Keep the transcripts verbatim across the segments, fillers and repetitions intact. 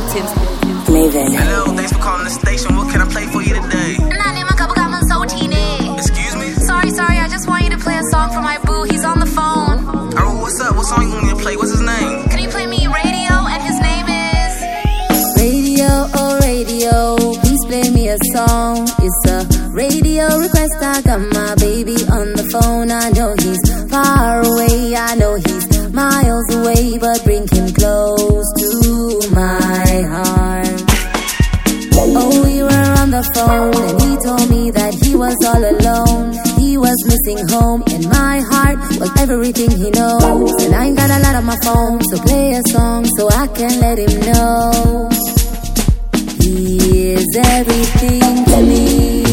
Maven. Hello, thanks for calling the station. What can I play for you today? Excuse me? Sorry, sorry, I just want you to play a song for my boo. He's on the phone. Oh, what's up? What song you want me to play? What's his name? Can you play me Radio? And his name is Radio, oh radio, please play me a song. It's a radio request. I got my baby on the phone. I know he's far away, I know he's miles away, but bring him close to my heart. Oh, we were on the phone and he told me that he was all alone. He was missing home, and my heart was everything he knows. And I ain't got a lot on my phone, so play a song so I can let him know. He is everything to me.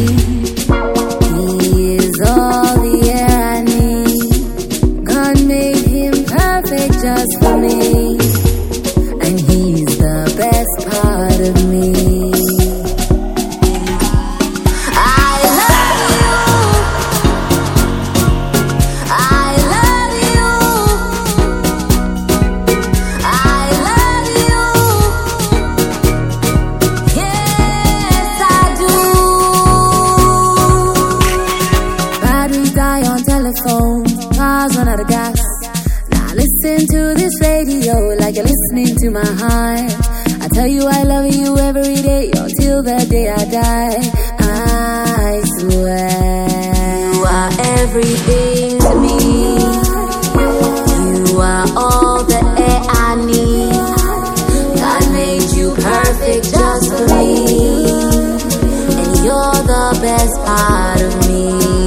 He is all the air I need. God made him perfect just for me, and he's the best part of me. Cars run out of gas. Now listen to this radio like you're listening to my heart. I tell you I love you every day until the day I die. I swear you are everything to me. You are all the air I need. God made you perfect just for me, and you're the best part of me.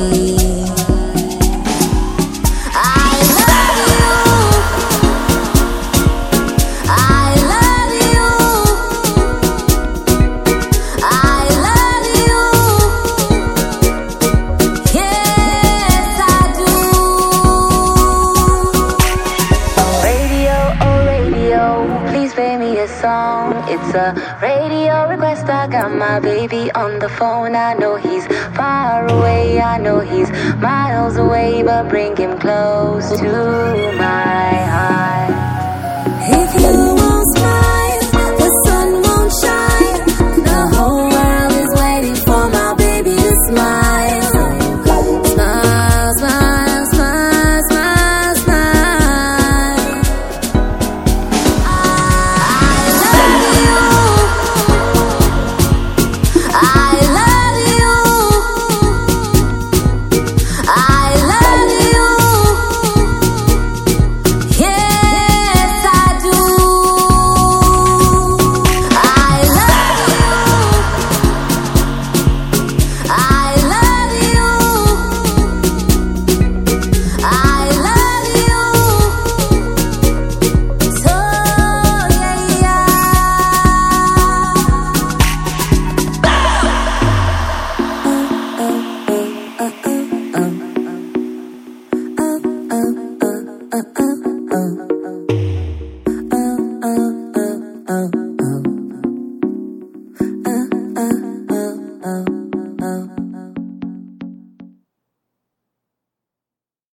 It's a radio request. I got my baby on the phone. I know he's far away, I know he's miles away, but bring him close to my heart. If you